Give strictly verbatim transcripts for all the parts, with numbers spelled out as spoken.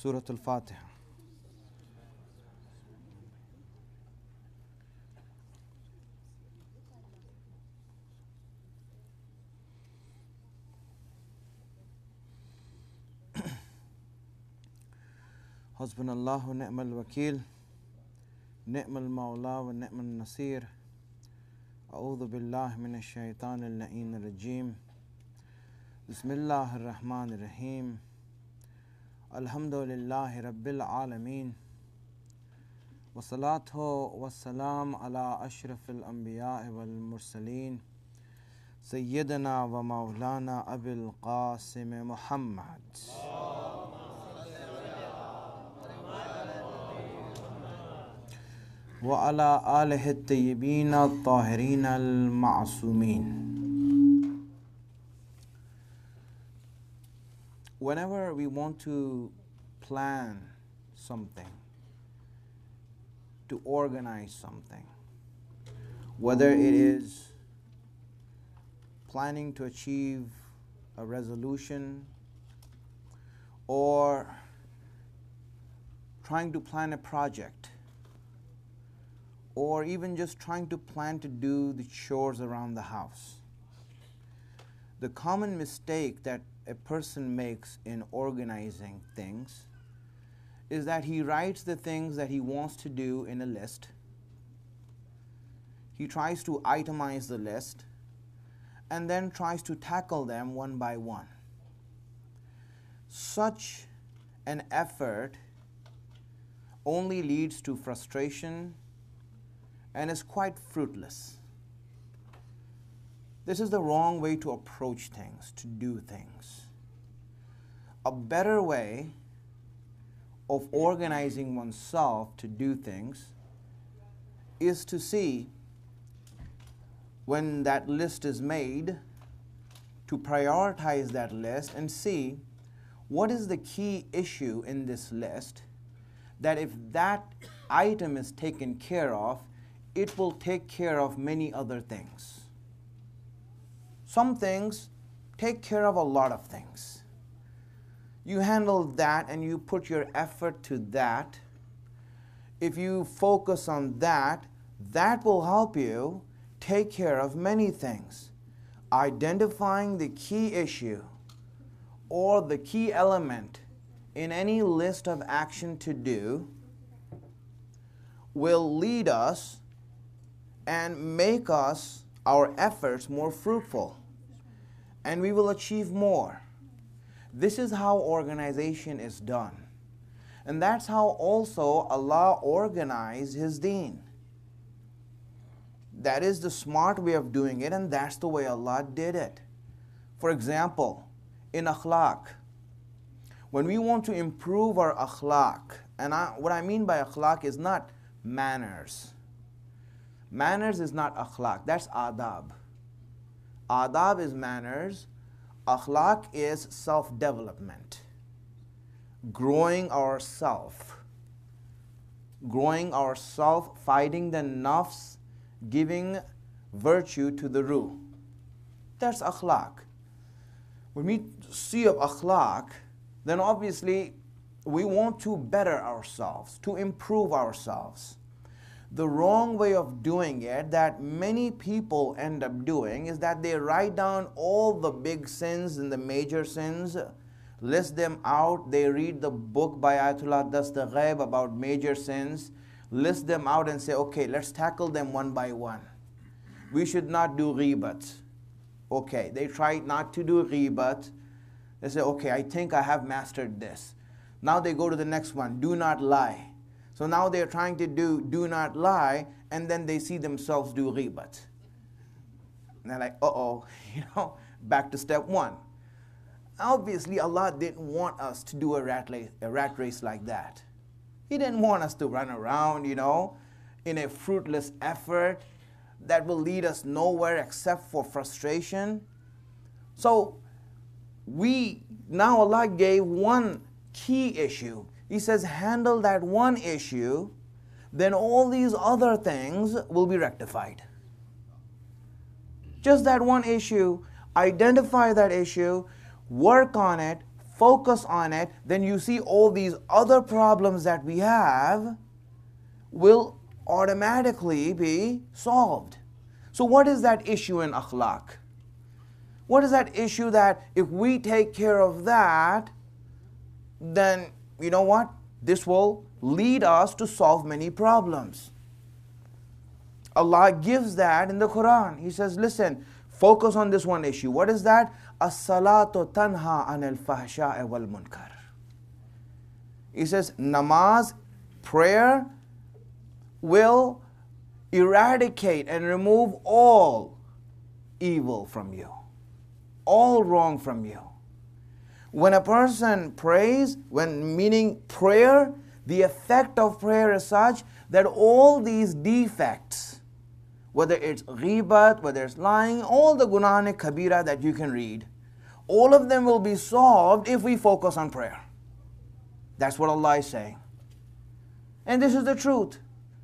Surah Al-Fatiha. Hasbunallahu wa ni'mal wakil, ni'mal mawla wa ni'mal nasir. A'udhu billahi minash shaitanir la'in rajim. Bismillahir rahmanir rahim. Alhamdulillahi rabbil alameen. Wassalatu wassalam ala ashrafil anbiya wal mursaleen. Sayyidina wa maulana Abil Qasim Muhammad. Wa ala alihi at-tayyibin at-tahirin al-ma'sumin. Whenever we want to plan something, to organize something, whether it is planning to achieve a resolution or trying to plan a project, or even just trying to plan to do the chores around the house, the common mistake that a person makes in organizing things is that he writes the things that he wants to do in a list. He tries to itemize the list and then tries to tackle them one by one. Such an effort only leads to frustration and is quite fruitless. This is the wrong way to approach things, to do things. A better way of organizing oneself to do things is to see, when that list is made, to prioritize that list and see what is the key issue in this list that if that item is taken care of, it will take care of many other things. Some things take care of a lot of things. You handle that and you put your effort to that. If you focus on that, that will help you take care of many things. Identifying the key issue or the key element in any list of action to do will lead us and make us, our efforts, more fruitful. And we will achieve more. This is how organization is done. And that's how also Allah organized His deen. That is the smart way of doing it, and that's the way Allah did it. For example, in akhlaq, when we want to improve our akhlaq, and I, what I mean by akhlaq is not manners. Manners is not akhlaq, that's adab. Adab is manners, akhlaq is self-development. Growing ourself. Growing ourself, fighting the nafs, giving virtue to the ruh. That's akhlaq. When we see of akhlaq, then obviously we want to better ourselves, to improve ourselves. The wrong way of doing it that many people end up doing is that they write down all the big sins and the major sins, list them out. They read the book by Ayatollah Dastaghaib about major sins, list them out and say, okay, let's tackle them one by one. We should not do ghibat. Okay, they try not to do ghibat. They say, okay, I think I have mastered this. Now they go to the next one, do not lie. So now they're trying to do do not lie, and then they see themselves do ghibat. And they're like, uh-oh, you know, back to step one. Obviously, Allah didn't want us to do a rat, race, a rat race like that. He didn't want us to run around, you know, in a fruitless effort that will lead us nowhere except for frustration. So we, now Allah gave one key issue. He says, handle that one issue, then all these other things will be rectified. Just that one issue, identify that issue, work on it, focus on it, then you see all these other problems that we have will automatically be solved. So what is that issue in akhlaq? What is that issue that if we take care of that, then you know what? This will lead us to solve many problems. Allah gives that in the Quran. He says, listen, focus on this one issue. What is that? As-salatu tanha anil fahsha'i wal munkar. He says, namaz, prayer, will eradicate and remove all evil from you, all wrong from you. When a person prays, when meaning prayer, the effect of prayer is such that all these defects, whether it's ghibat, whether it's lying, all the gunah kabira that you can read, all of them will be solved if we focus on prayer. That's what Allah is saying. And this is the truth.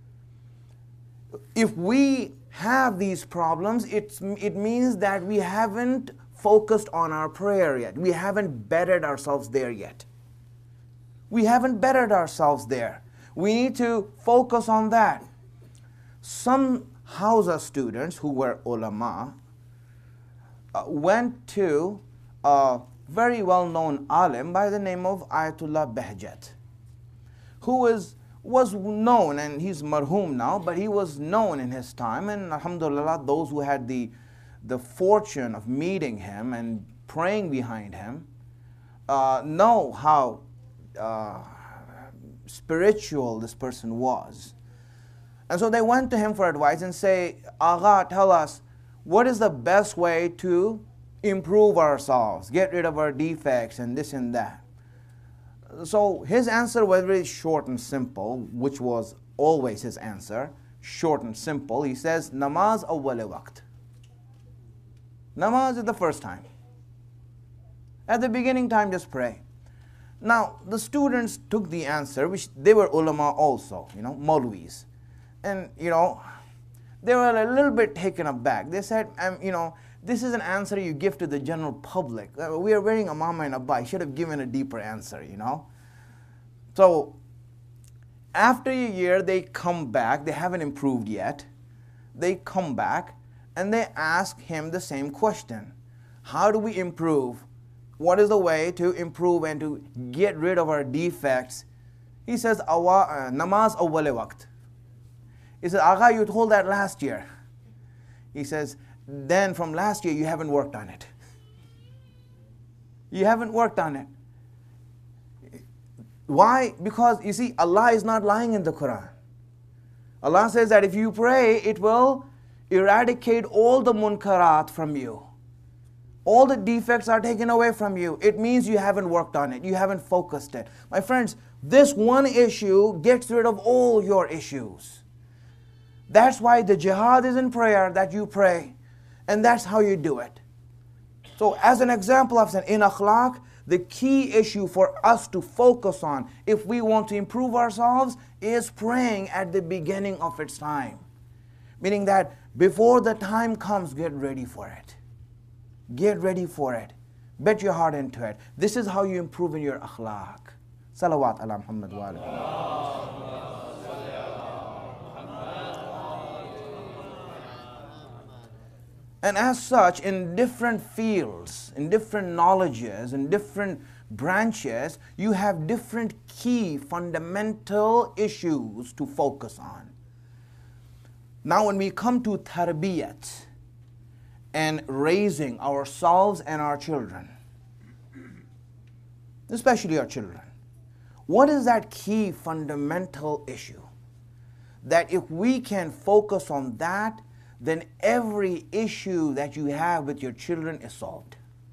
If we have these problems, it's, it means that we haven't focused on our prayer yet. We haven't bettered ourselves there yet. We haven't bettered ourselves there. We need to focus on that. Some Hausa students who were ulama uh, went to a very well-known alim by the name of Ayatollah Behjat, who is was known, and he's marhum now, but he was known in his time, and alhamdulillah, those who had the, the fortune of meeting him and praying behind him uh, know how uh, spiritual this person was. And so they went to him for advice and say, Agha, tell us, what is the best way to improve ourselves, get rid of our defects and this and that? So his answer was very short and simple, which was always his answer, short and simple. He says, Namaz awwal waqt. Namaz is the first time. At the beginning time, just pray. Now, the students took the answer, which they were ulama also, you know, Maulwis. And, you know, they were a little bit taken aback. They said, um, you know, this is an answer you give to the general public. Uh, we are wearing a mama and a bai. Should have given a deeper answer, you know. So, after a year, they come back. They haven't improved yet. They come back and they ask him the same question. How do we improve? What is the way to improve and to get rid of our defects? He says, Namaz awwal waqt. He says, Agha, you told that last year. He says, then from last year you haven't worked on it. You haven't worked on it. Why? Because you see, Allah is not lying in the Quran. Allah says that if you pray, it will eradicate all the munkarat from you. All the defects are taken away from you. It means you haven't worked on it. You haven't focused it. My friends, this one issue gets rid of all your issues. That's why the jihad is in prayer, that you pray. And that's how you do it. So as an example of in akhlaq, the key issue for us to focus on if we want to improve ourselves is praying at the beginning of its time. Meaning that before the time comes, get ready for it. Get ready for it. Bet your heart into it. This is how you improve in your akhlaq. Salawat ala Muhammad wa ala. And as such, in different fields, in different knowledges, in different branches, you have different key fundamental issues to focus on. Now when we come to tarbiyat and raising ourselves and our children, especially our children, what is that key fundamental issue? That if we can focus on that, then every issue that you have with your children is solved.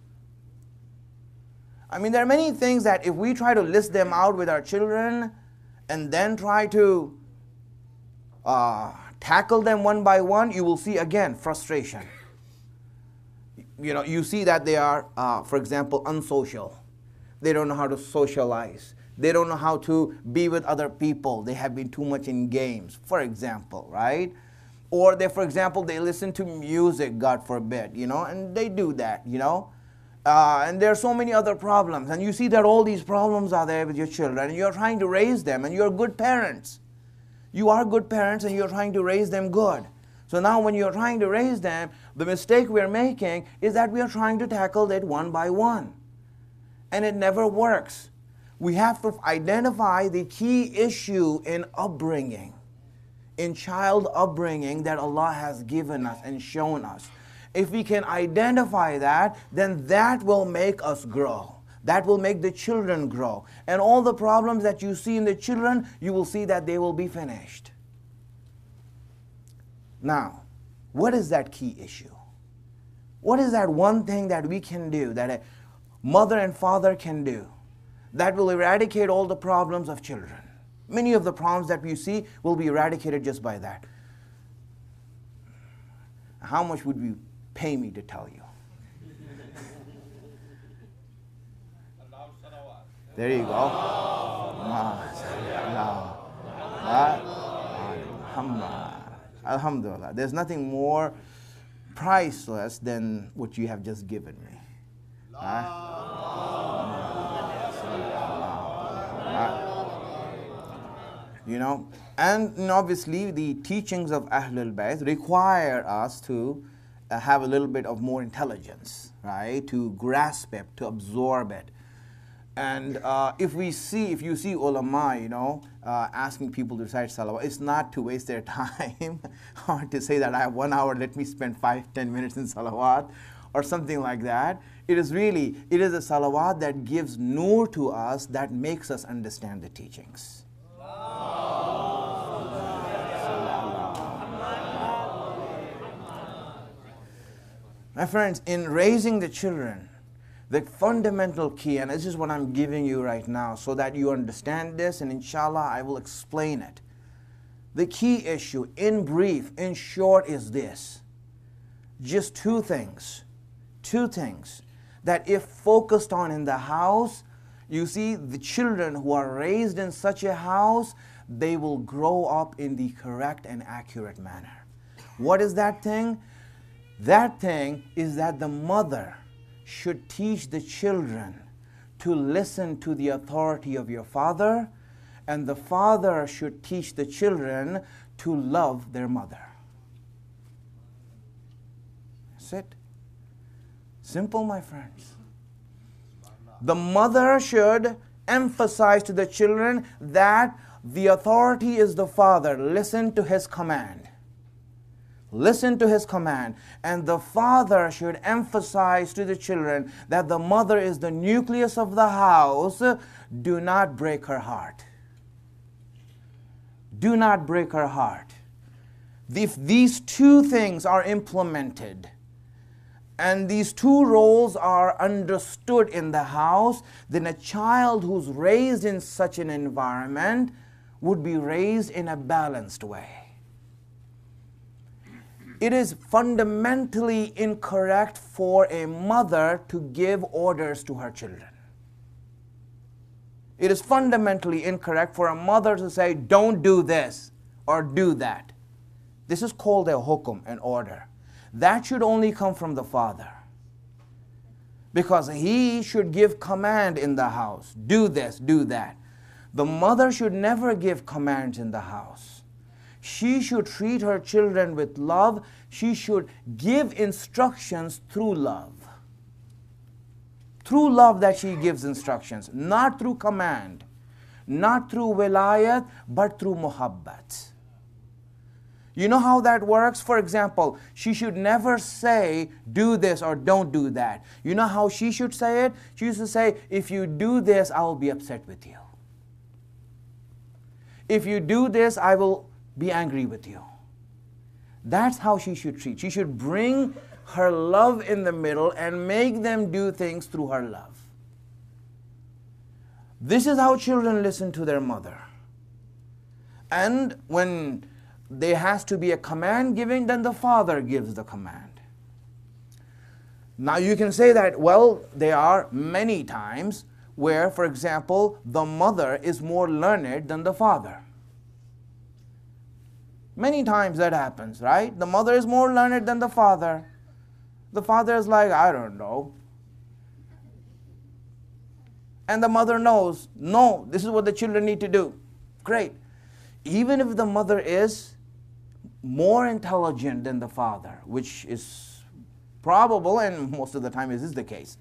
I mean, there are many things that if we try to list them out with our children and then try to uh, tackle them one by one, you will see again frustration. You know, you see that they are, uh, for example, unsocial. They don't know how to socialize. They don't know how to be with other people. They have been too much in games, for example, right? Or they, for example, they listen to music, God forbid, you know, and they do that, you know. Uh, and there are so many other problems. And you see that all these problems are there with your children, and you're trying to raise them, and you're good parents. You are good parents, and you're trying to raise them good. So now when you're trying to raise them, the mistake we're making is that we are trying to tackle it one by one. And it never works. We have to identify the key issue in upbringing, in child upbringing that Allah has given us and shown us. If we can identify that, then that will make us grow. That will make the children grow. And all the problems that you see in the children, you will see that they will be finished. Now, what is that key issue? What is that one thing that we can do, that a mother and father can do, that will eradicate all the problems of children? Many of the problems that we see will be eradicated just by that. How much would you pay me to tell you? There you go. Alhamdulillah. There's nothing more priceless than what you have just given me. Right? You know, and obviously the teachings of Ahlul Bayt require us to uh, have a little bit of more intelligence, right? To grasp it, to absorb it. And uh, if we see, if you see ulama, you know, uh, asking people to recite salawat, it's not to waste their time or to say that I have one hour, let me spend five, ten minutes in salawat or something like that. It is really, it is a salawat that gives nur to us, that makes us understand the teachings. My friends, in raising the children, the fundamental key, and this is what I'm giving you right now so that you understand this, and inshallah I will explain it. The key issue, in brief, in short, is this. Just two things. Two things that if focused on in the house, you see the children who are raised in such a house, they will grow up in the correct and accurate manner. What is that thing? That thing is that the mother should teach the children to listen to the authority of your father, and the father should teach the children to love their mother. That's it. Simple, my friends. The mother should emphasize to the children that the authority is the father. Listen to his command. Listen to his command. And the father should emphasize to the children that the mother is the nucleus of the house. Do not break her heart. Do not break her heart. If these two things are implemented, and these two roles are understood in the house, then a child who's raised in such an environment would be raised in a balanced way. It is fundamentally incorrect for a mother to give orders to her children. It is fundamentally incorrect for a mother to say, don't do this or do that. This is called a hukum, an order. That should only come from the father, because he should give command in the house. Do this, do that. The mother should never give commands in the house. She should treat her children with love. She should give instructions through love. Through love that she gives instructions, not through command, not through wilayat, but through muhabbat. You know how that works? For example, she should never say, do this or don't do that. You know how she should say it? She used to say, if you do this, I will be upset with you. If you do this, I will be angry with you. That's how she should treat. She should bring her love in the middle and make them do things through her love. This is how children listen to their mother. And when there has to be a command giving, then the father gives the command. Now you can say that, well, there are many times where, for example, the mother is more learned than the father. Many times that happens, right? The mother is more learned than the father. The father is like, I don't know. And the mother knows, no, this is what the children need to do. Great. Even if the mother is more intelligent than the father, which is probable and most of the time is the case.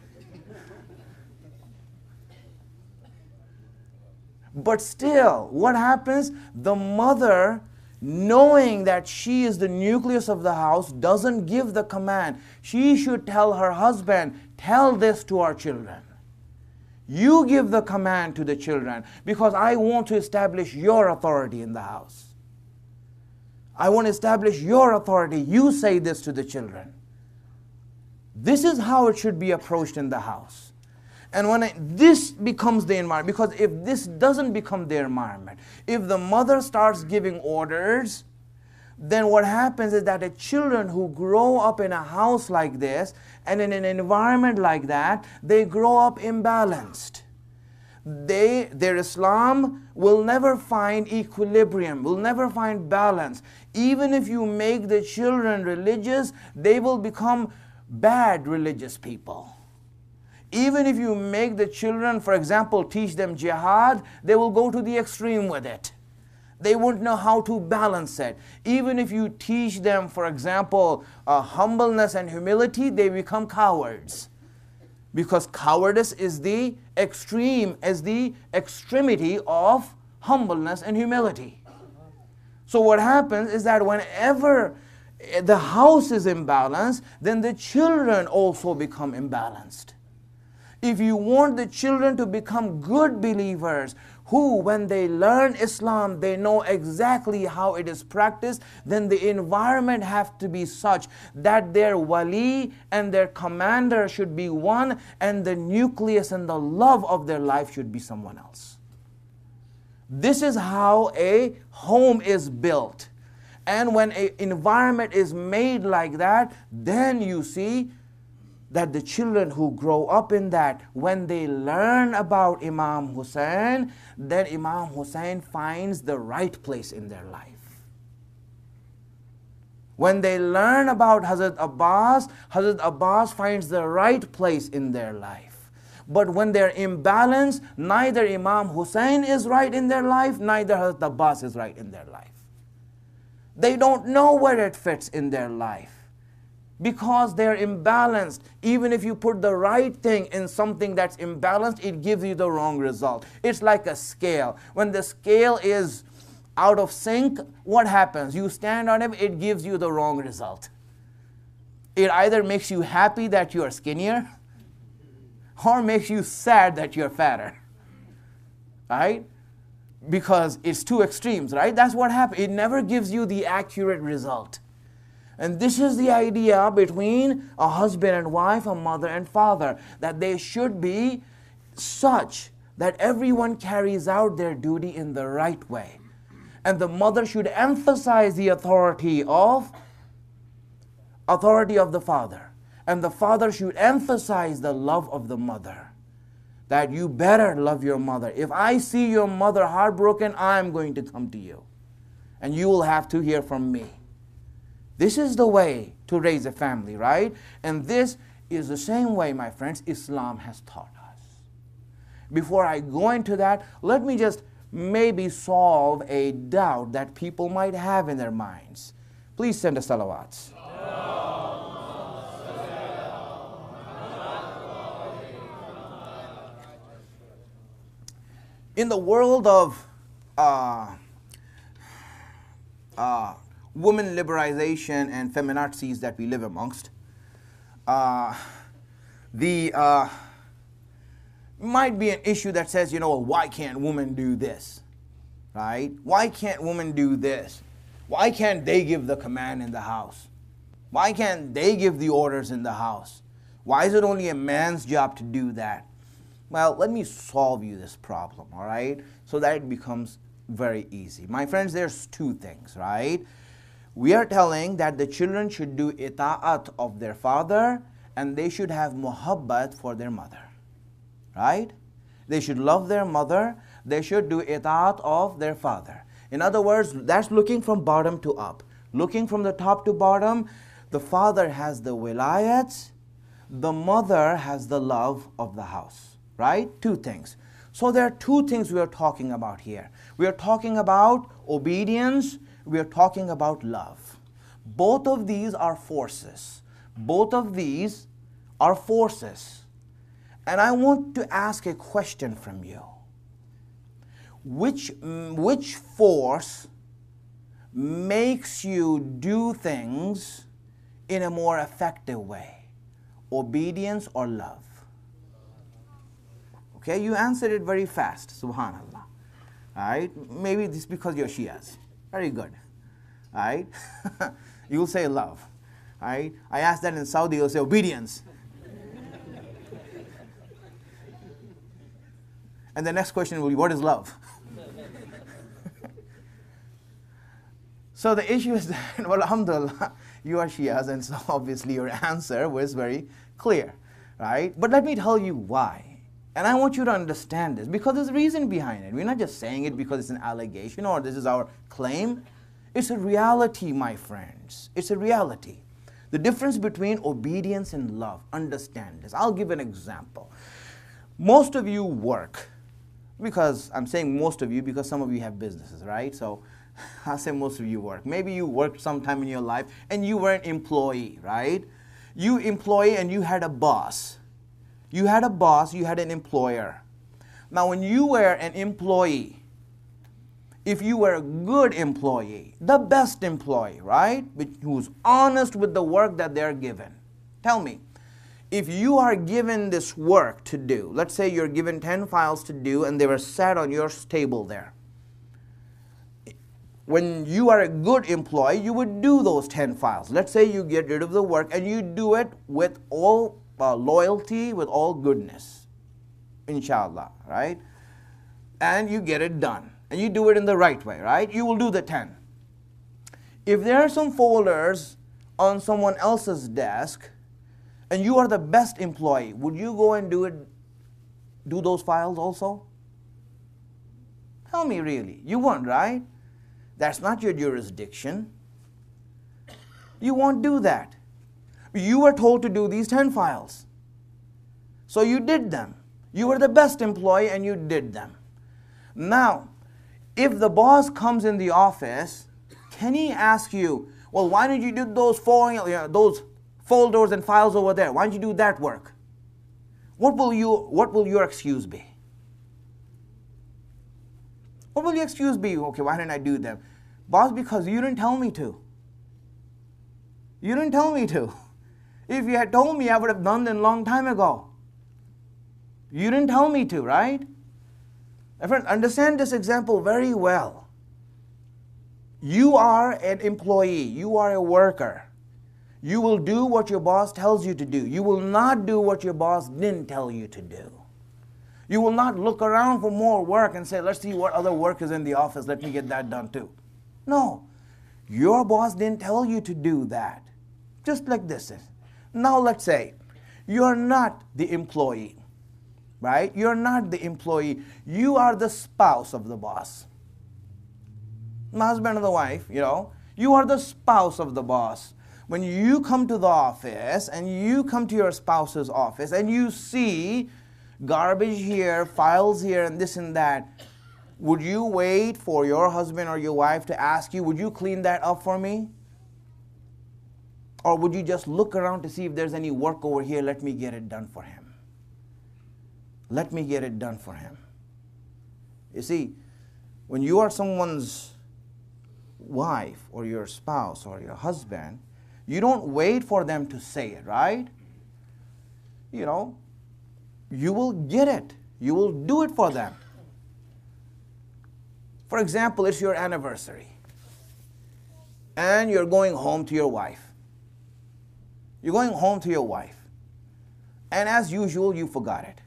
But still, what happens? The mother, knowing that she is the nucleus of the house, doesn't give the command. She should tell her husband, tell this to our children. You give the command to the children because I want to establish your authority in the house. I want to establish your authority. You say this to the children. This is how it should be approached in the house. And when I, this becomes the environment, because if this doesn't become the environment, if the mother starts giving orders, then what happens is that the children who grow up in a house like this and in an environment like that, they grow up imbalanced. They, their Islam will never find equilibrium, will never find balance. Even if you make the children religious, they will become bad religious people. Even if you make the children, for example, teach them jihad, they will go to the extreme with it. They won't know how to balance it. Even if you teach them, for example, uh, humbleness and humility, they become cowards. Because cowardice is the extreme, is the extremity of humbleness and humility. So what happens is that whenever the house is imbalanced, then the children also become imbalanced. If you want the children to become good believers, who, when they learn Islam, they know exactly how it is practiced, then the environment has to be such that their wali and their commander should be one, and the nucleus and the love of their life should be someone else. This is how a home is built. And when an environment is made like that, then you see that the children who grow up in that, when they learn about Imam Hussein, then Imam Hussein finds the right place in their life. When they learn about Hazrat Abbas, Hazrat Abbas finds the right place in their life. But when they're imbalanced, neither Imam Hussein is right in their life, neither Hazrat Abbas is right in their life. They don't know where it fits in their life. Because they're imbalanced. Even if you put the right thing in something that's imbalanced, it gives you the wrong result. It's like a scale. When the scale is out of sync, what happens? You stand on it, it gives you the wrong result. It either makes you happy that you're skinnier, or makes you sad that you're fatter. Right? Because it's two extremes, right? That's what happens. It never gives you the accurate result. And this is the idea between a husband and wife, a mother and father, that they should be such that everyone carries out their duty in the right way. And the mother should emphasize the authority of authority of the father. And the father should emphasize the love of the mother. That you better love your mother. If I see your mother heartbroken, I'm going to come to you. And you will have to hear from me. This is the way to raise a family, right? And this is the same way, my friends, Islam has taught us. Before I go into that, let me just maybe solve a doubt that people might have in their minds. Please send a salawats. In the world of uh, uh, women liberalization and feminazis that we live amongst, uh, the uh, might be an issue that says, you know, why can't women do this, right? Why can't women do this? Why can't they give the command in the house? Why can't they give the orders in the house? Why is it only a man's job to do that? Well, let me solve you this problem, all right? So that it becomes very easy. My friends, there's two things, right? We are telling that the children should do ita'at of their father and they should have muhabbat for their mother, right? They should love their mother. They should do ita'at of their father. In other words, that's looking from bottom to up. Looking from the top to bottom, the father has the wilayat, the mother has the love of the house. right? Two things. So there are two things we are talking about here. We are talking about obedience. We are talking about love. Both of these are forces. Both of these are forces. And I want to ask a question from you. Which, which force makes you do things in a more effective way? Obedience or love? Okay, you answered it very fast, subhanallah. All right, maybe this is because you're Shias. Very good. All right, you'll say love. All right, I asked that in Saudi, you'll say obedience. And the next question will be, what is love? So the issue is that, well, alhamdulillah, you are Shias, and so obviously your answer was very clear, right? But let me tell you why. And I want you to understand this, because there's a reason behind it. We're not just saying it because it's an allegation or this is our claim. It's a reality, my friends. It's a reality. The difference between obedience and love, understand this. I'll give an example. Most of you work, because I'm saying most of you because some of you have businesses, right? So I'll say most of you work. Maybe you worked sometime in your life and you were an employee, right? You employee and you had a boss. You had a boss, you had an employer. Now when you were an employee, if you were a good employee, the best employee, right? Who's honest with the work that they're given. Tell me, if you are given this work to do, let's say you're given ten files to do and they were sat on your table there. When you are a good employee, you would do those ten files. Let's say you get rid of the work and you do it with all uh, loyalty, with all goodness, inshallah, right? And you get it done. And you do it in the right way, right? You will do the ten. If there are some folders on someone else's desk and you are the best employee, would you go and do it, do those files also? Tell me really. You won't, right? That's not your jurisdiction. You won't do that. You were told to do these ten files. So you did them. You were the best employee and you did them. Now, if the boss comes in the office, can he ask you, well, why did you do those, four, you know, those folders and files over there? Why didn't you do that work? What will, you, what will your excuse be? What will your excuse be? Okay, why didn't I do them? Boss, because you didn't tell me to. You didn't tell me to. If you had told me, I would have done them a long time ago. You didn't tell me to, right? My friend, understand this example very well. You are an employee. You are a worker. You will do what your boss tells you to do. You will not do what your boss didn't tell you to do. You will not look around for more work and say, let's see what other work is in the office. Let me get that done too. No. Your boss didn't tell you to do that. Just like this is. Now let's say you're not the employee, right? You're not the employee. You are the spouse of the boss. The husband and the wife, you know. You are the spouse of the boss. When you come to the office and you come to your spouse's office and you see garbage here, files here, and this and that, would you wait for your husband or your wife to ask you, would you clean that up for me? Or would you just look around to see if there's any work over here? Let me get it done for him. Let me get it done for him. You see, when you are someone's wife or your spouse or your husband, you don't wait for them to say it, right? You know, you will get it. You will do it for them. For example, it's your anniversary. And you're going home to your wife. You're going home to your wife. And as usual, you forgot it.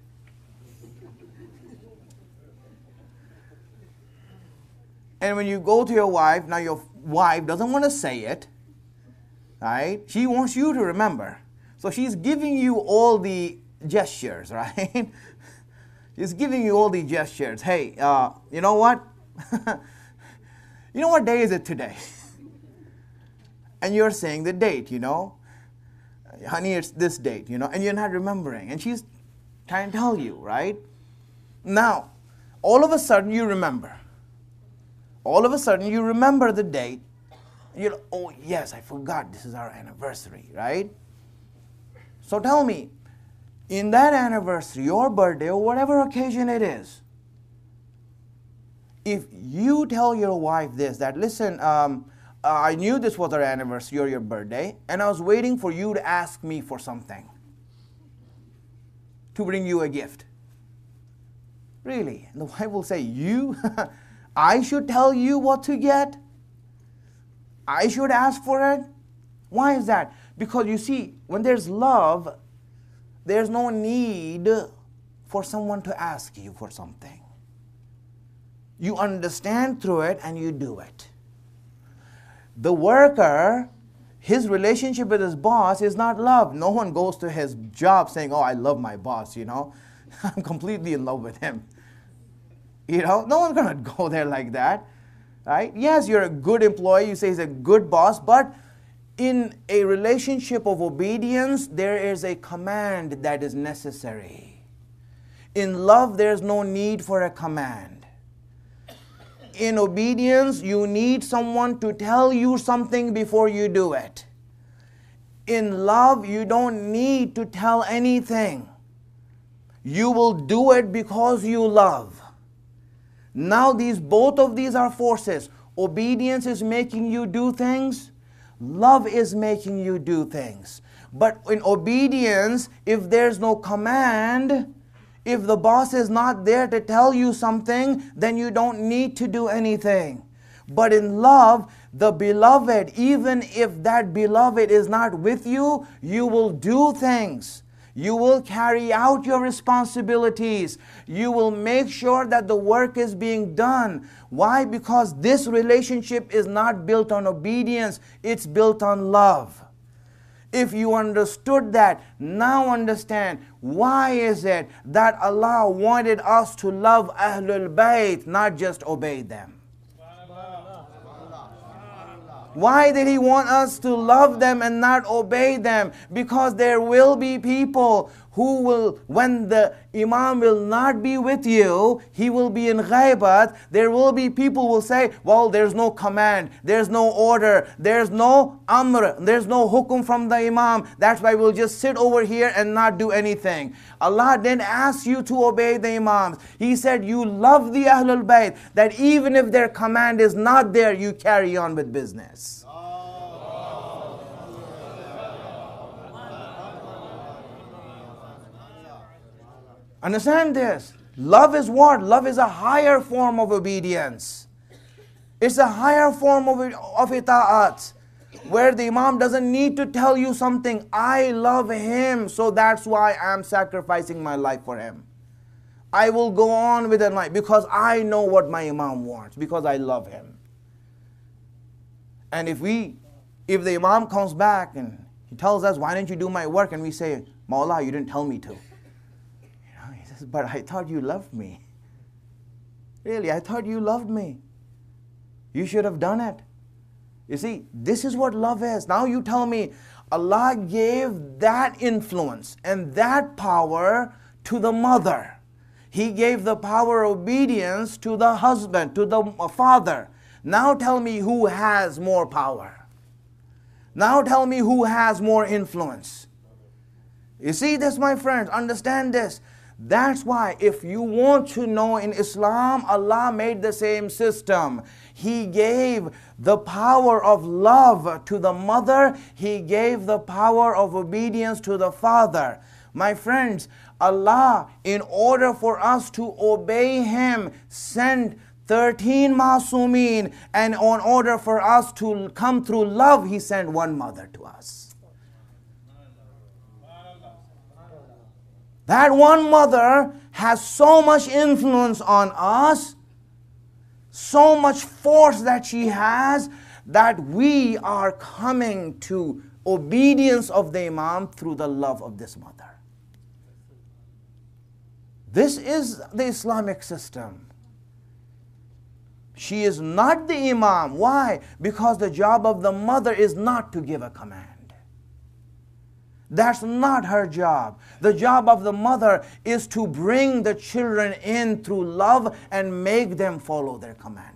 And when you go to your wife, now your wife doesn't want to say it, right? She wants you to remember. So she's giving you all the gestures, right? She's giving you all the gestures. Hey, uh, you know what? You know what day is it today? And you're saying the date, you know. Honey, it's this date, you know, and you're not remembering. And she's Trying to tell you, right? Now, all of a sudden you remember. All of a sudden you remember the date. You're like, oh yes, I forgot this is our anniversary, right? So tell me, in that anniversary, your birthday, or whatever occasion it is, if you tell your wife this, that listen, um, uh, I knew this was our anniversary or your birthday, and I was waiting for you to ask me for something, to bring you a gift. Really? And the wife will say, you? I should tell you what to get? I should ask for it? Why is that? Because you see, when there's love, there's no need for someone to ask you for something. You understand through it and you do it. The worker, his relationship with his boss is not love. No one goes to his job saying, oh, I love my boss, you know. I'm completely in love with him. You know, no one's going to go there like that, right? Yes, you're a good employee. You say he's a good boss, but in a relationship of obedience, there is a command that is necessary. In love, there's no need for a command. In obedience, you need someone to tell you something before you do it. In love, you don't need to tell anything. You will do it because you love. Now these, both of these are forces. Obedience is making you do things. Love is making you do things. But in obedience, if there's no command, if the boss is not there to tell you something, then you don't need to do anything. But in love, the beloved, even if that beloved is not with you, you will do things. You will carry out your responsibilities. You will make sure that the work is being done. Why? Because this relationship is not built on obedience, it's built on love. If you understood that, now understand why is it that Allah wanted us to love Ahlul Bayt, not just obey them. Why did He want us to love them and not obey them? Because there will be people who will, when the Imam will not be with you, he will be in ghaibat. There will be people who will say, well, there's no command, there's no order, there's no amr, there's no hukum from the Imam. That's why we'll just sit over here and not do anything. Allah didn't ask you to obey the Imams. He said you love the Ahlul Bayt, that even if their command is not there, you carry on with business. Understand this. Love is what? Love is a higher form of obedience. It's a higher form of, of ita'at, where the Imam doesn't need to tell you something. I love him, so that's why I'm sacrificing my life for him. I will go on with the life because I know what my Imam wants, because I love him. And if we, if the Imam comes back and he tells us, why didn't you do my work? And we say, Mawla, you didn't tell me to. But I thought you loved me. Really, I thought you loved me. You should have done it. You see, this is what love is. Now you tell me, Allah gave that influence and that power to the mother. He gave the power of obedience to the husband, to the father. Now tell me who has more power. Now tell me who has more influence. You see this, my friends? Understand this. That's why if you want to know in Islam, Allah made the same system. He gave the power of love to the mother. He gave the power of obedience to the father. My friends, Allah, in order for us to obey Him, sent thirteen Masumeen. And in order for us to come through love, He sent one mother to us. That one mother has so much influence on us, so much force that she has, that we are coming to obedience of the Imam through the love of this mother. This is the Islamic system. She is not the Imam. Why? Because the job of the mother is not to give a command. That's not her job. The job of the mother is to bring the children in through love and make them follow their commander.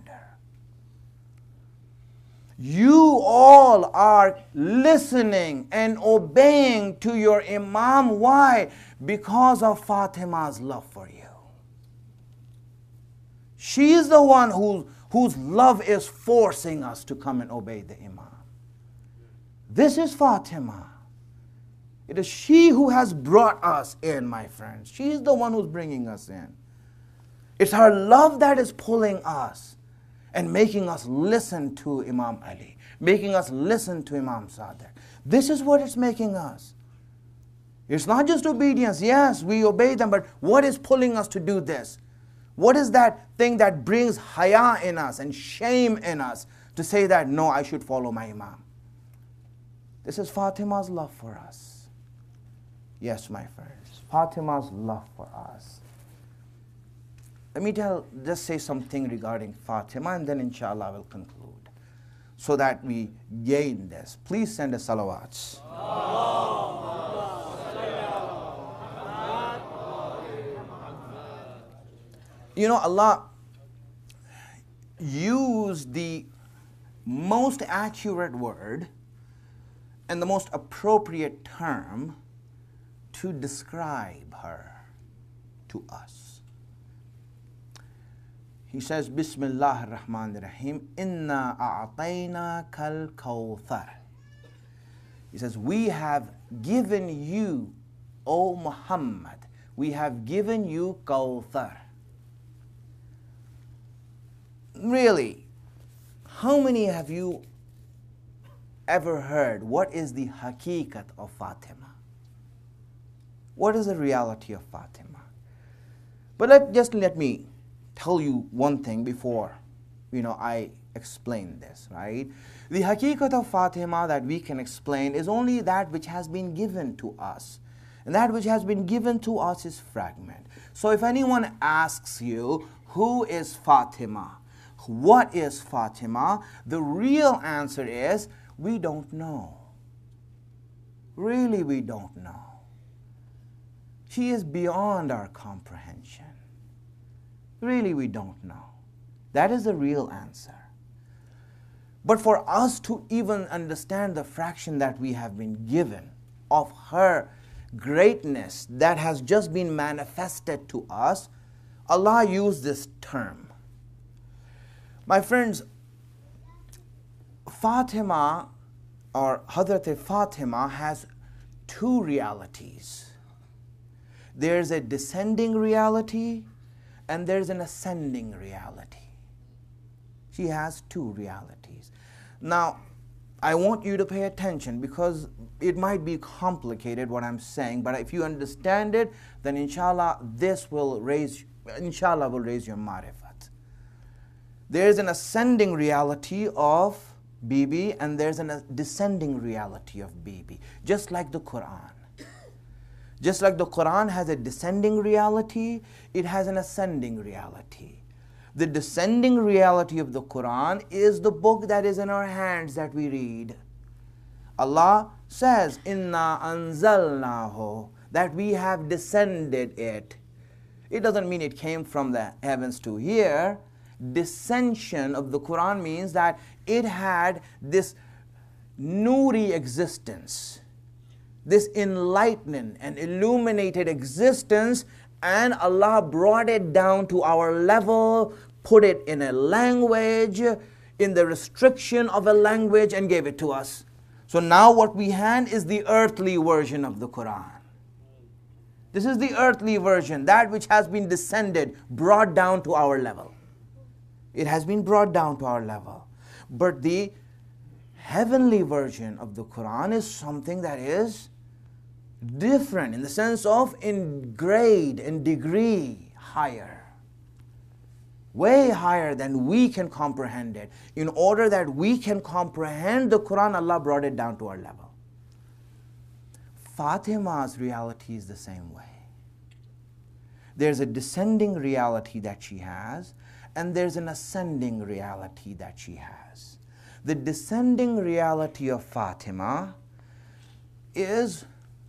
You all are listening and obeying to your Imam. Why? Because of Fatima's love for you. She is the one who, whose love is forcing us to come and obey the Imam. This is Fatima. It is she who has brought us in, my friends. She is the one who's bringing us in. It's her love that is pulling us and making us listen to Imam Ali, making us listen to Imam Sadiq. This is what it's making us. It's not just obedience. Yes, we obey them, but what is pulling us to do this? What is that thing that brings haya in us and shame in us to say that, no, I should follow my Imam? This is Fatima's love for us. Yes, my friends, Fatima's love for us. Let me tell, just say something regarding Fatima, and then inshallah I will conclude, so that we gain this. Please send us salawats. You know, Allah used the most accurate word and the most appropriate term to describe her to us. He says, Bismillah ar-Rahman ar-Rahim, Inna a'atayna kal kawthar. He says, we have given you, O Muhammad, we have given you Kawthar. Really, how many have you ever heard what is the hakikat of Fatima? What is the reality of Fatima? But let, just let me tell you one thing before, you know, I explain this, right? The hakikat of Fatima that we can explain is only that which has been given to us. And that which has been given to us is fragment. So if anyone asks you, who is Fatima? What is Fatima? The real answer is, we don't know. Really, we don't know. She is beyond our comprehension. Really, we don't know. That is the real answer. But for us to even understand the fraction that we have been given of her greatness that has just been manifested to us, Allah used this term. My friends, Fatima, or Hazrat Fatima, has two realities. There's a descending reality and there's an ascending reality. She has two realities. Now, I want you to pay attention because it might be complicated what I'm saying, but if you understand it, then inshallah this will raise, inshallah will raise your marifat. There's an ascending reality of Bibi and there's a descending reality of Bibi, just like the Quran. Just like the Quran has a descending reality, it has an ascending reality. The descending reality of the Quran is the book that is in our hands that we read. Allah says, Inna anzalnahu, that we have descended it. It doesn't mean it came from the heavens to here. Descension of the Quran means that it had this nuri existence, this enlightened and illuminated existence, and Allah brought it down to our level, put it in a language, in the restriction of a language, and gave it to us. So now what we have is the earthly version of the Quran. This is the earthly version, that which has been descended, brought down to our level. It has been brought down to our level. But the heavenly version of the Quran is something that is different in the sense of in grade and degree higher. Way higher than we can comprehend it. In order that we can comprehend the Quran, Allah brought it down to our level. Fatima's reality is the same way. There's a descending reality that she has, and there's an ascending reality that she has. The descending reality of Fatima is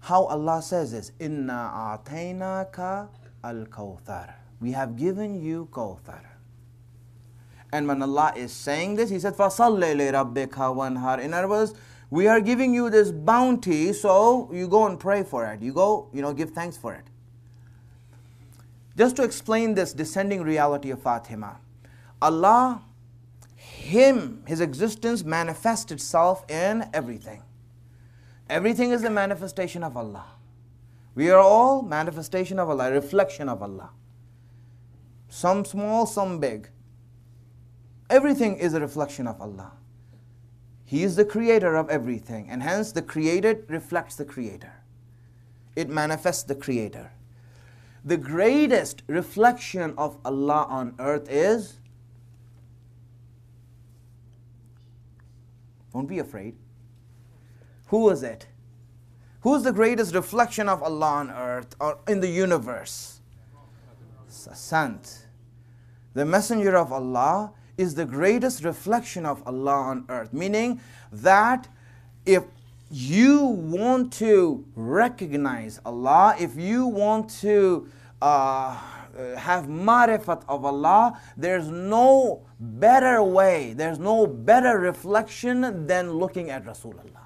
how Allah says this, Inna a'tainaka al-kawthar. We have given you Kawthar. And when Allah is saying this, He said, فَصَلِّ لِرَبِّكَ وَانْهَارْ. In other words, we are giving you this bounty, so you go and pray for it. You go, you know, give thanks for it. Just to explain this descending reality of Fatima, Allah, Him, His existence manifests itself in everything. Everything is a manifestation of Allah. We are all manifestation of Allah, reflection of Allah. Some small, some big. Everything is a reflection of Allah. He is the creator of everything, and hence the created reflects the creator. It manifests the creator. The greatest reflection of Allah on earth is, don't be afraid. Who is it? Who is the greatest reflection of Allah on earth or in the universe? Sant. The messenger of Allah is the greatest reflection of Allah on earth. Meaning that if you want to recognize Allah, if you want to uh, have marifat of Allah, there's no better way, there's no better reflection than looking at Rasulullah.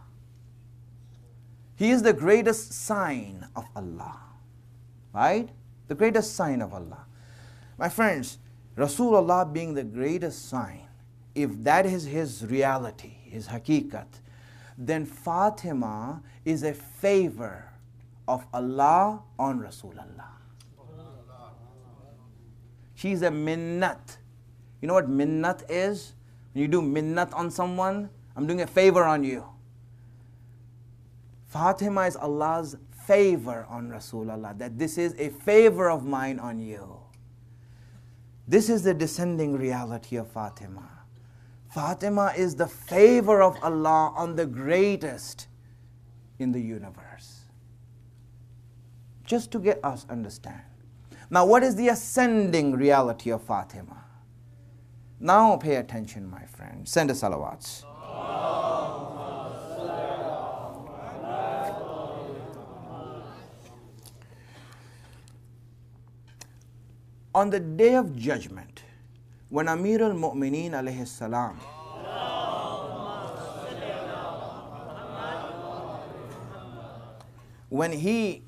He is the greatest sign of Allah. Right? The greatest sign of Allah. My friends, Rasulullah being the greatest sign, if that is his reality, his hakikat, then Fatima is a favor of Allah on Rasulullah. She's a minnat. You know what minnat is? When you do minnat on someone, I'm doing a favor on you. Fatima is Allah's favor on Rasulullah, that this is a favor of mine on you. This is the descending reality of Fatima. Fatima is the favor of Allah on the greatest in the universe. Just to get us understand. Now what is the ascending reality of Fatima? Now pay attention, my friend. Send a salawats. On the day of judgment, when Amir al-Mu'mineen alayhi salam when he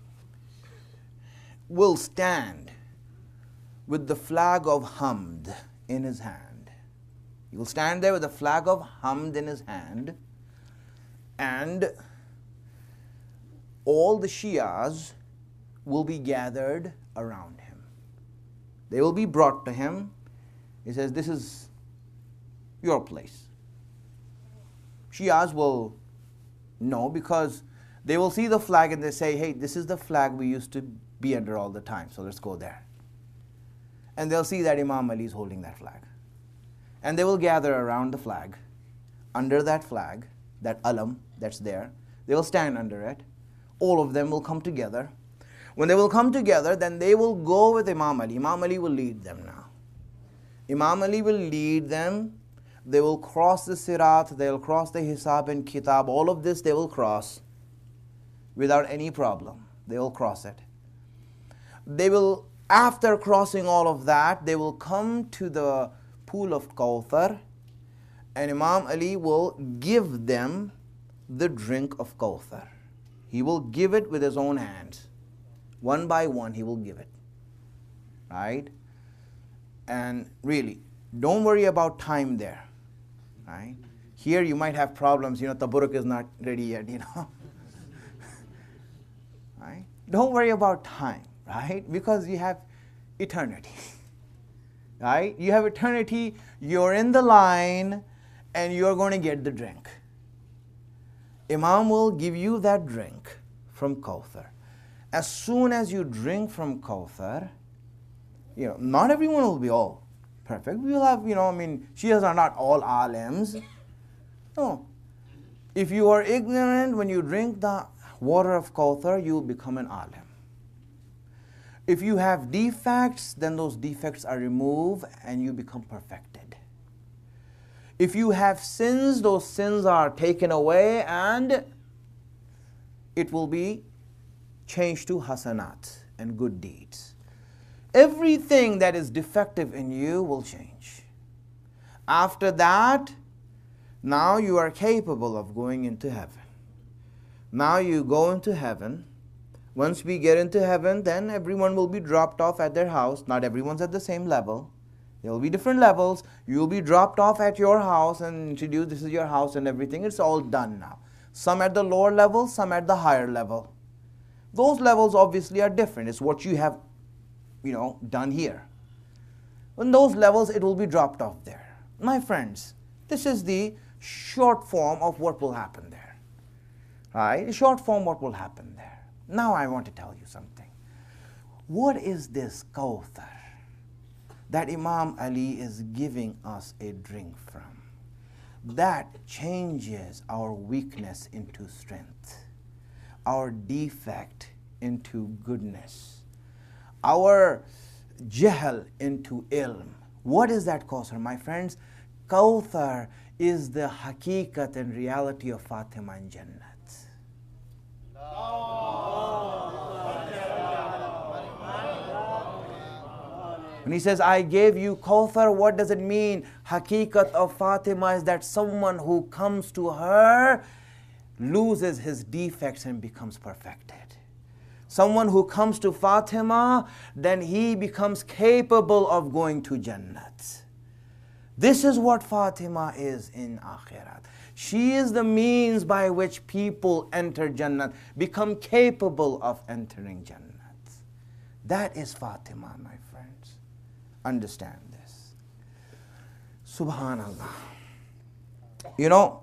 will stand with the flag of Hamd in his hand. He will stand there with the flag of Hamd in his hand, and all the Shias will be gathered around him. They will be brought to him. He says, this is your place. Shias will know because they will see the flag and they say, hey, this is the flag we used to be under all the time, so let's go there. And they'll see that Imam Ali is holding that flag. And they will gather around the flag, under that flag, that alam that's there. They will stand under it. All of them will come together. When they will come together, then they will go with Imam Ali. Imam Ali will lead them now. Imam Ali will lead them. They will cross the Sirat, they will cross the Hisab and Kitab. All of this they will cross without any problem. They will cross it. They will, after crossing all of that, they will come to the pool of Kawthar, and Imam Ali will give them the drink of Kawthar. He will give it with his own hands. One by one, he will give it. Right? And really, don't worry about time there. Right? Here you might have problems, you know, taburuk is not ready yet, you know. Right? Don't worry about time, right? Because you have eternity. Right? You have eternity, you're in the line, and you're going to get the drink. Imam will give you that drink from Kawthar. As soon as you drink from Kawthar, you know, not everyone will be all perfect. We will have, you know, I mean, Shias are not all alims. No. If you are ignorant, when you drink the water of Kawthar, you will become an alim. If you have defects, then those defects are removed and you become perfected. If you have sins, those sins are taken away and it will be changed to hasanat and good deeds. Everything that is defective in you will change. After that, now you are capable of going into heaven. Now you go into heaven. Once we get into heaven, then everyone will be dropped off at their house. Not everyone's at the same level. There will be different levels. You will be dropped off at your house and introduced, this is your house and everything. It's all done now. Some at the lower level, some at the higher level. Those levels obviously are different. It's what you have, you know, done here. In those levels, it will be dropped off there. My friends, this is the short form of what will happen there. Right? The short form what will happen there. Now I want to tell you something. What is this Kawthar that Imam Ali is giving us a drink from? That changes our weakness into strength, our defect into goodness, our jahl into ilm. What is that Kawthar, my friends? Kawthar is the haqiqat and reality of Fatima in Jannat. When he says, I gave you Kawthar, what does it mean? Haqiqat of Fatima is that someone who comes to her loses his defects and becomes perfected. Someone who comes to Fatima, then he becomes capable of going to Jannat. This is what Fatima is in Akhirat. She is the means by which people enter Jannat, become capable of entering Jannat. That is Fatima, my friends. Understand this. Subhanallah. You know,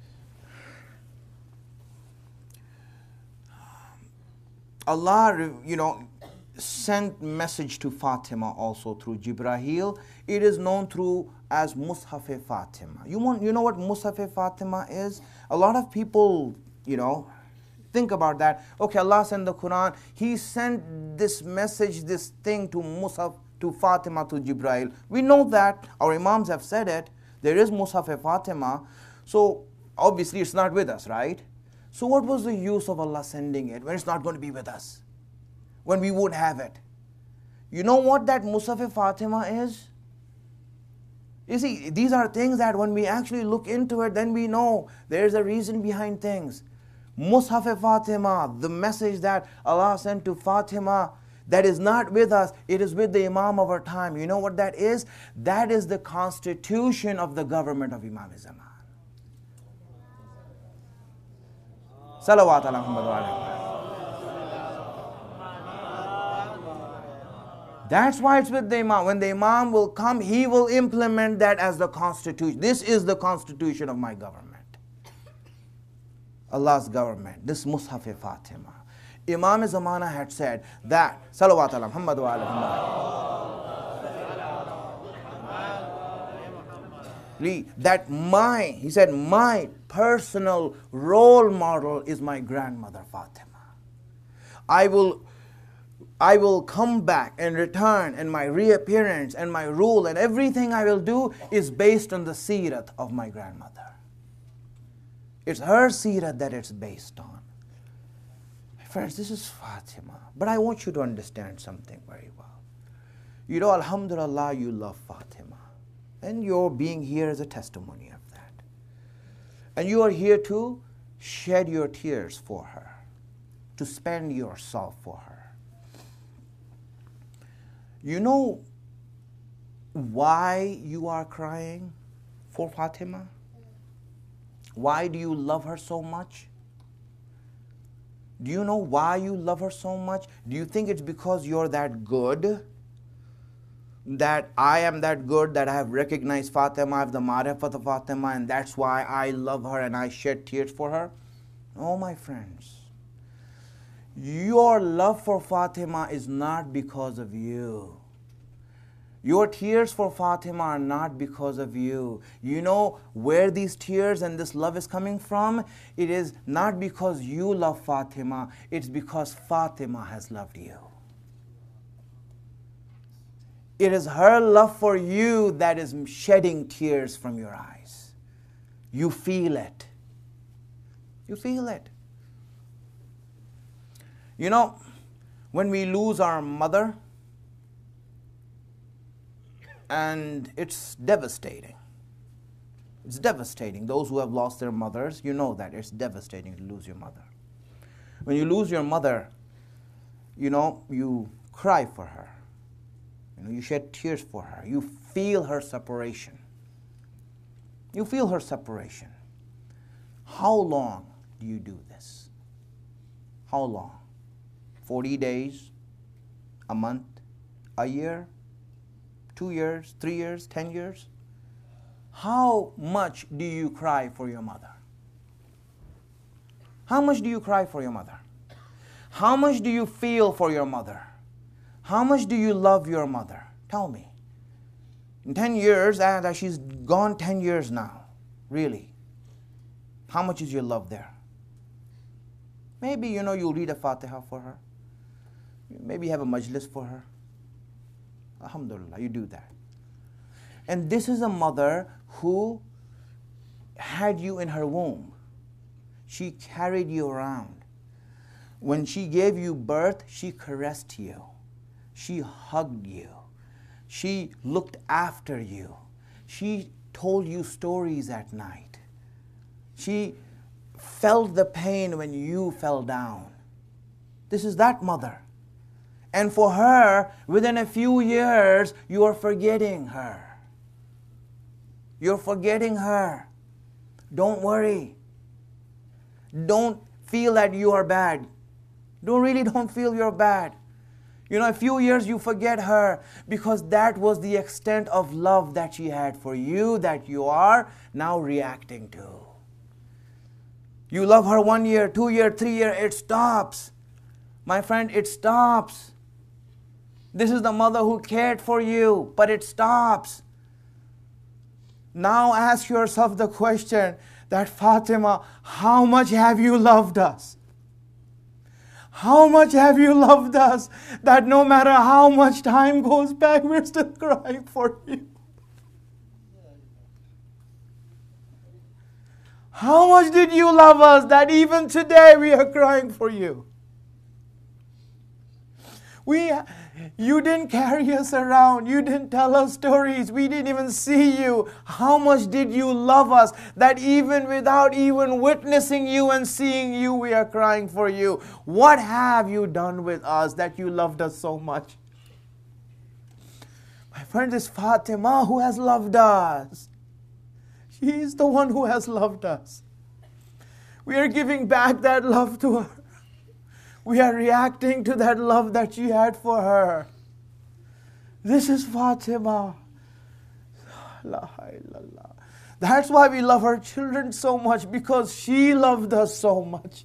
Allah, you know, sent message to Fatima also through Jibreel. It is known through as Mushaf Fatima. You want, you know what Mushaf Fatima is? A lot of people, you know, think about that. Okay, Allah sent the Quran. He sent this message, this thing to Mushaf, to Fatima, to Jibreel. We know that. Our Imams have said it. There is Mushaf Fatima. So obviously it's not with us, right? So what was the use of Allah sending it when it's not going to be with us? When we would have it? You know what that Mushaf Fatima is? You see, these are things that when we actually look into it, then we know there's a reason behind things. Mushaf Fatima, the message that Allah sent to Fatima, that is not with us, it is with the Imam of our time. You know what that is? That is the constitution of the government of Imam Zaman. Salawat ala Muhammad wa ala. That's why it's with the Imam. When the Imam will come, he will implement that as the constitution. This is the constitution of my government. Allah's government. This Mushaf Fatima. Imam Zamana had said that, Salawat ala Muhammad wa ala, that my, he said, my personal role model is my grandmother Fatima. I will I will come back and return, and my reappearance and my rule and everything I will do is based on the seerat of my grandmother. It's her seerat that it's based on. Friends, this is Fatima. But I want you to understand something very well. You know, alhamdulillah, you love Fatima. And your being here is a testimony of that. And you are here to shed your tears for her, to spend yourself for her. You know why you are crying for Fatima? Why do you love her so much? Do you know why you love her so much? Do you think it's because you're that good? That I am that good, that I have recognized Fatima, I have the marifat of Fatima, and that's why I love her and I shed tears for her? No, my friends. Your love for Fatima is not because of you. Your tears for Fatima are not because of you. You know where these tears and this love is coming from? It is not because you love Fatima, it's because Fatima has loved you. It is her love for you that is shedding tears from your eyes. You feel it. You feel it. You know, when we lose our mother, and it's devastating. It's devastating. Those who have lost their mothers, you know that it's devastating to lose your mother. When you lose your mother, you know, you cry for her. You know, you shed tears for her. You feel her separation. You feel her separation. How long do you do this? How long? forty days? A month? A year? Two years? Three years? Ten years? How much do you cry for your mother? How much do you cry for your mother? How much do you feel for your mother? How much do you love your mother? Tell me. In ten years, and she's gone ten years now, really. How much is your love there? Maybe, you know, you'll read a Fatiha for her. Maybe have a majlis for her. Alhamdulillah, you do that. And this is a mother who had you in her womb. She carried you around. When she gave you birth, she caressed you. She hugged you. She looked after you. She told you stories at night. She felt the pain when you fell down. This is that mother. And for her, within a few years, you are forgetting her. You're forgetting her. Don't worry. Don't feel that you are bad. Don't really don't feel you're bad. You know, a few years you forget her because that was the extent of love that she had for you that you are now reacting to. You love her one year, two year, three year, it stops. My friend, it stops. This is the mother who cared for you, but it stops. Now ask yourself the question that Fatima, how much have you loved us? How much have you loved us that no matter how much time goes back, we're still crying for you? How much did you love us that even today we are crying for you? We, you didn't carry us around. You didn't tell us stories. We didn't even see you. How much did you love us that even without even witnessing you and seeing you, we are crying for you? What have you done with us that you loved us so much? My friend is Fatima who has loved us. She is the one who has loved us. We are giving back that love to her. We are reacting to that love that she had for her. This is Fatima. That's why we love our children so much, because she loved us so much.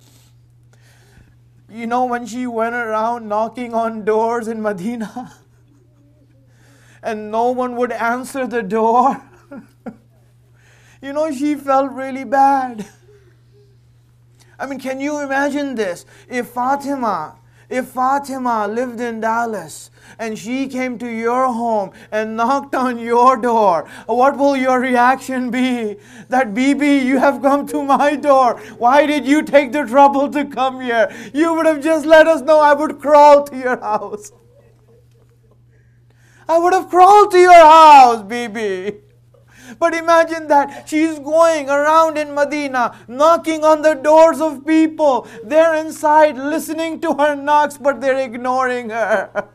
You know, when she went around knocking on doors in Medina and no one would answer the door, you know, she felt really bad. I mean, can you imagine this? If Fatima, if Fatima lived in Dallas and she came to your home and knocked on your door, what will your reaction be? That, Bibi, you have come to my door. Why did you take the trouble to come here? You would have just let us know. I would crawl to your house. I would have crawled to your house, Bibi. But imagine that she's going around in Medina, knocking on the doors of people. They're inside listening to her knocks, but they're ignoring her.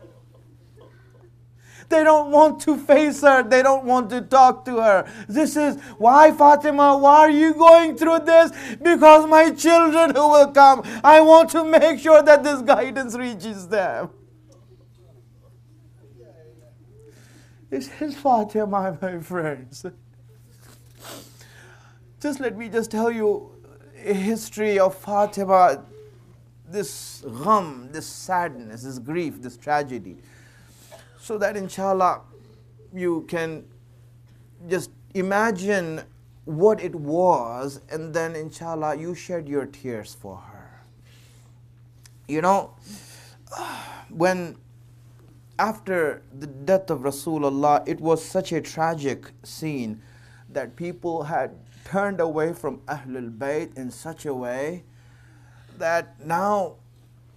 They don't want to face her. They don't want to talk to her. This is why, Fatima, why are you going through this? Because my children who will come, I want to make sure that this guidance reaches them. This is Fatima, my friends. Just let me just tell you a history of Fatima, this gham, this sadness, this grief, this tragedy, so that inshallah you can just imagine what it was, and then inshallah you shed your tears for her. You know, when after the death of Rasulullah, it was such a tragic scene that people had turned away from Ahlul Bayt in such a way that now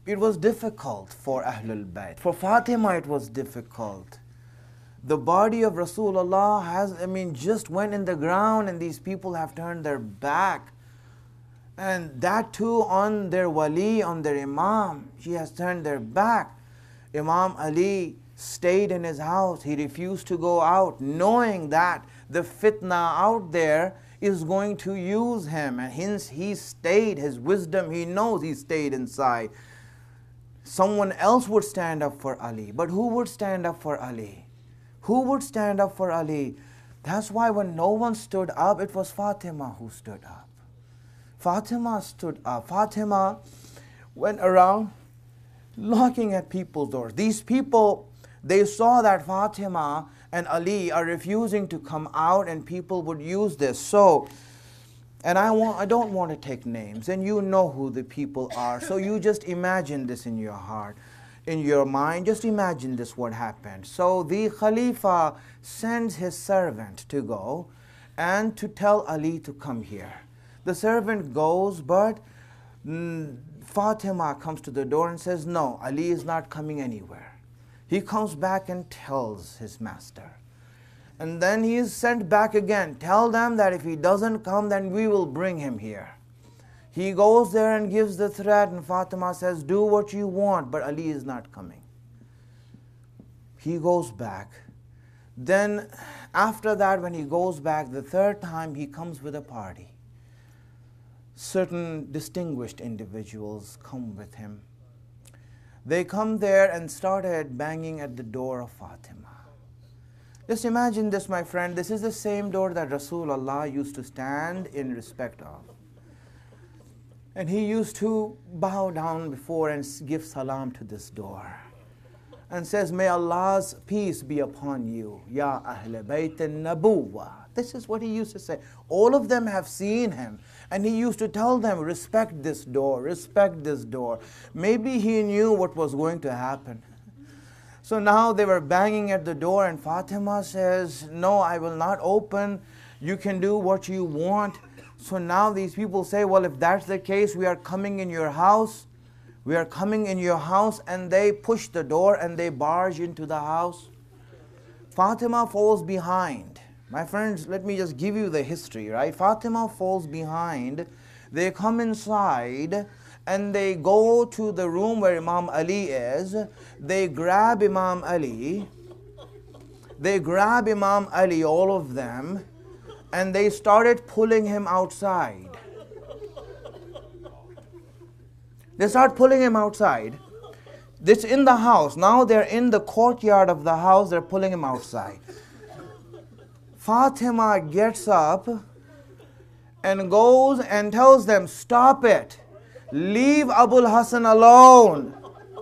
it was difficult for Ahlul Bayt. For Fatima it was difficult. The body of Rasulullah has, I mean, just went in the ground and these people have turned their back. And that too on their wali, on their imam. She has turned their back. Imam Ali stayed in his house. He refused to go out, knowing that the fitna out there is going to use him. And hence he stayed, his wisdom, he knows he stayed inside. Someone else would stand up for Ali. But who would stand up for Ali? Who would stand up for Ali? That's why when no one stood up, it was Fatima who stood up. Fatima stood up. Fatima went around knocking at people's doors. These people, they saw that Fatima and Ali are refusing to come out, and people would use this. So, and I want, I don't want to take names, and you know who the people are. So you just imagine this in your heart, in your mind. Just imagine this, what happened. So the Khalifa sends his servant to go and to tell Ali to come here. The servant goes, but mm, Fatima comes to the door and says, no, Ali is not coming anywhere. He comes back and tells his master. And then he is sent back again. Tell them that if he doesn't come, then we will bring him here. He goes there and gives the threat, and Fatima says, do what you want, but Ali is not coming. He goes back. Then after that, when he goes back the third time, he comes with a party. Certain distinguished individuals come with him. They come there and started banging at the door of Fatima. Just imagine this, my friend. This is the same door that Rasulullah used to stand in respect of. And he used to bow down before and give salam to this door. And says, may Allah's peace be upon you, Ya Ahl Bayt al-Nabuwah. This is what he used to say. All of them have seen him. And he used to tell them, respect this door, respect this door. Maybe he knew what was going to happen. So now they were banging at the door, and Fatima says, no, I will not open. You can do what you want. So now these people say, well, if that's the case, we are coming in your house. We are coming in your house. And they push the door and they barge into the house. Fatima falls behind. My friends, let me just give you the history, right? Fatima falls behind. They come inside and they go to the room where Imam Ali is. They grab Imam Ali. They grab Imam Ali, all of them, and they started pulling him outside. They start pulling him outside. This in the house. Now they're in the courtyard of the house. They're pulling him outside. Fatima gets up and goes and tells them, stop it. Leave Abul Hassan alone.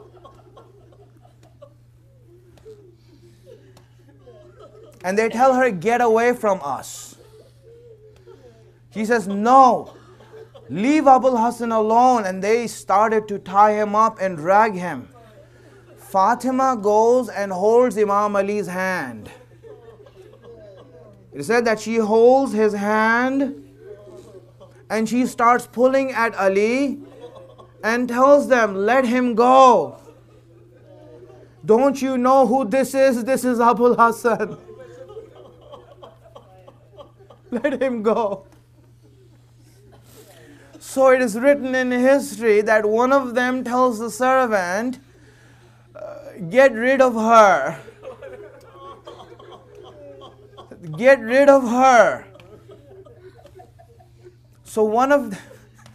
And they tell her, get away from us. She says, no, leave Abul Hassan alone. And they started to tie him up and drag him. Fatima goes and holds Imam Ali's hand. It said that she holds his hand and she starts pulling at Ali and tells them, let him go. Don't you know who this is? This is Abul Hassan. Let him go. So it is written in history that one of them tells the servant, get rid of her. Get rid of her. So one of them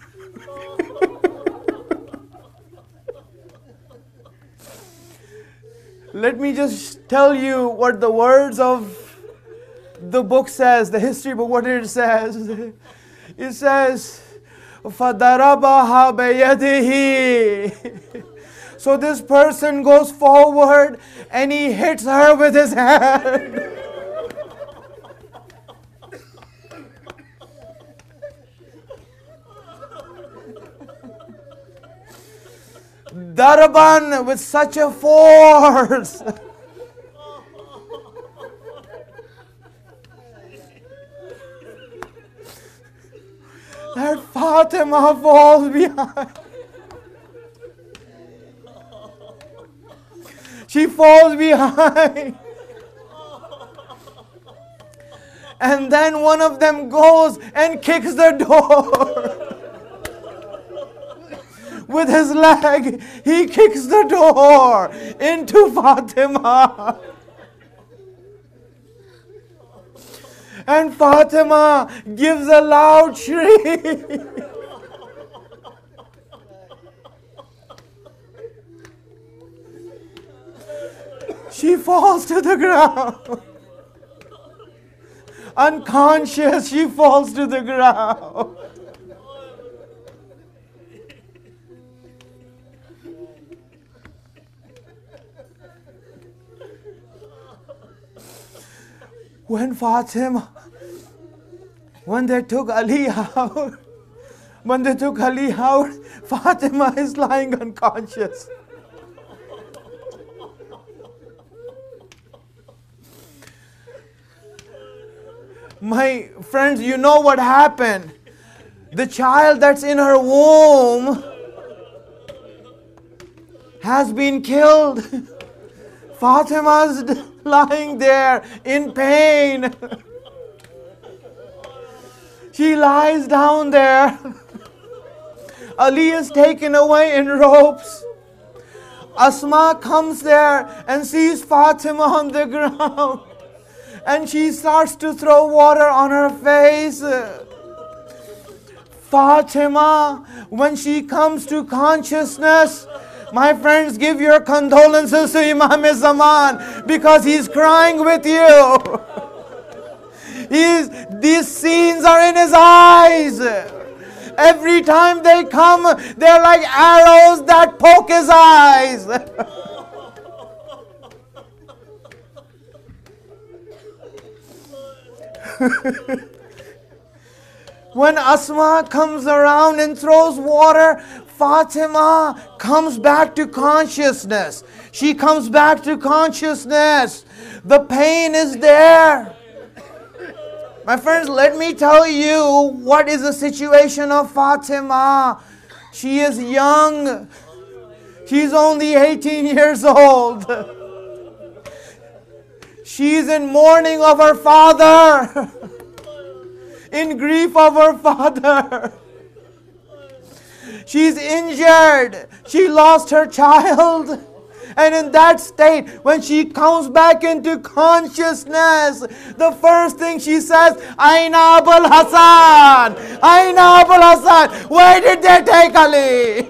let me just tell you what the words of the book says, the history book, what it says. It says, فَضَرَبَهَا بِيَدِهِ. So this person goes forward and he hits her with his hand. Darban with such a force that Fatima falls behind. She falls behind. And then one of them goes and kicks the door. With his leg, he kicks the door into Fatima. And Fatima gives a loud shriek. She falls to the ground. Unconscious, she falls to the ground. When Fatima, when they took Ali out, when they took Ali out, Fatima is lying unconscious. My friends, you know what happened. The child that's in her womb has been killed. Fatima's lying there in pain. She lies down there. Ali is taken away in ropes. Asma comes there and sees Fatima on the ground. And she starts to throw water on her face. Fatima, when she comes to consciousness, my friends, give your condolences to Imam Zaman because he's crying with you. He's, these scenes are in his eyes. Every time they come, they're like arrows that poke his eyes. When Asma comes around and throws water, Fatima comes back to consciousness. She comes back to consciousness. The pain is there. My friends, let me tell you what is the situation of Fatima. She is young. She's only eighteen years old. She's in mourning of her father, in grief of her father. She's injured. She lost her child. And in that state, when she comes back into consciousness, the first thing she says, Aina Abul Hassan? Aina Abul Hassan? Where did they take Ali?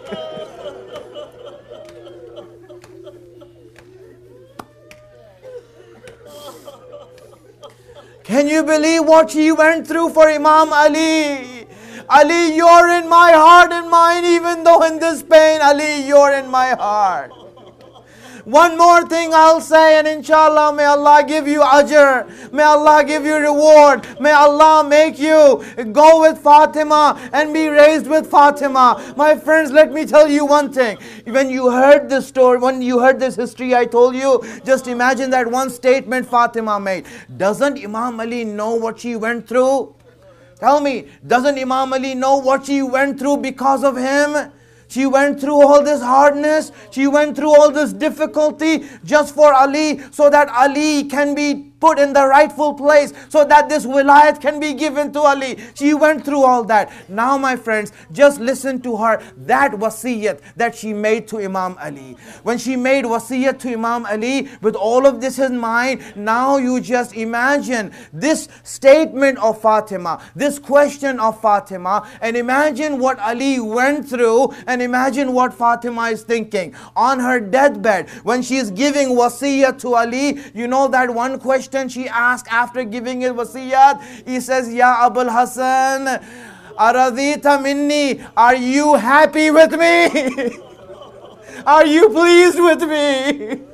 Can you believe what she went through for Imam Ali? Ali, you're in my heart and mind, even though in this pain, Ali, you're in my heart. One more thing I'll say, and inshallah, may Allah give you ajr. May Allah give you reward. May Allah make you go with Fatima and be raised with Fatima. My friends, let me tell you one thing. When you heard this story, when you heard this history I told you, just imagine that one statement Fatima made. Doesn't Imam Ali know what she went through? Tell me, doesn't Imam Ali know what she went through because of him? She went through all this hardness. She went through all this difficulty just for Ali, so that Ali can be put in the rightful place, so that this wilayat can be given to Ali. She went through all that. Now, my friends, just listen to her, that wasiyat that she made to Imam Ali. When she made wasiyat to Imam Ali, with all of this in mind, now you just imagine this statement of Fatima, this question of Fatima, and imagine what Ali went through, and imagine what Fatima is thinking. On her deathbed, when she is giving wasiyat to Ali, you know that one question she asked after giving it wasiyat? He says, Ya Abul Hasan, Aradita minni, are you happy with me? Are you pleased with me?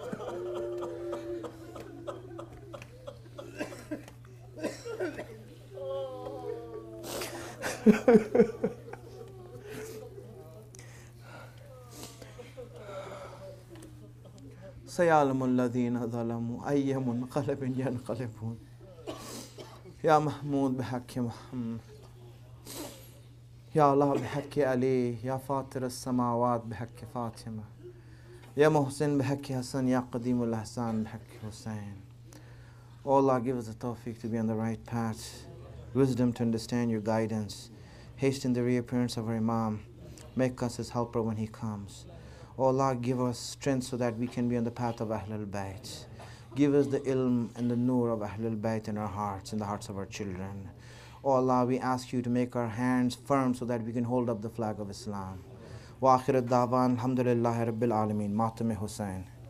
سيعلم الذين ظلموا أي منقلب ينقلبون يا محمود بحق محمد يا الله بحق علي يا فاطر السماوات بحق فاطمة Ya Muhsin bihaqi Hassan, Ya Qadimul Hassan bihaqi Hussain. Oh Allah, give us the tawfiq to be on the right path, wisdom to understand your guidance, hasten the reappearance of our Imam, make us his helper when he comes. Oh Allah, give us strength so that we can be on the path of Ahlul Bayt. Give us the ilm and the nur of Ahlul Bayt in our hearts, in the hearts of our children. Oh Allah, we ask you to make our hands firm so that we can hold up the flag of Islam. Wa akhirat da'wan, alhamdulillahi rabbil alameen, Matam Hussain.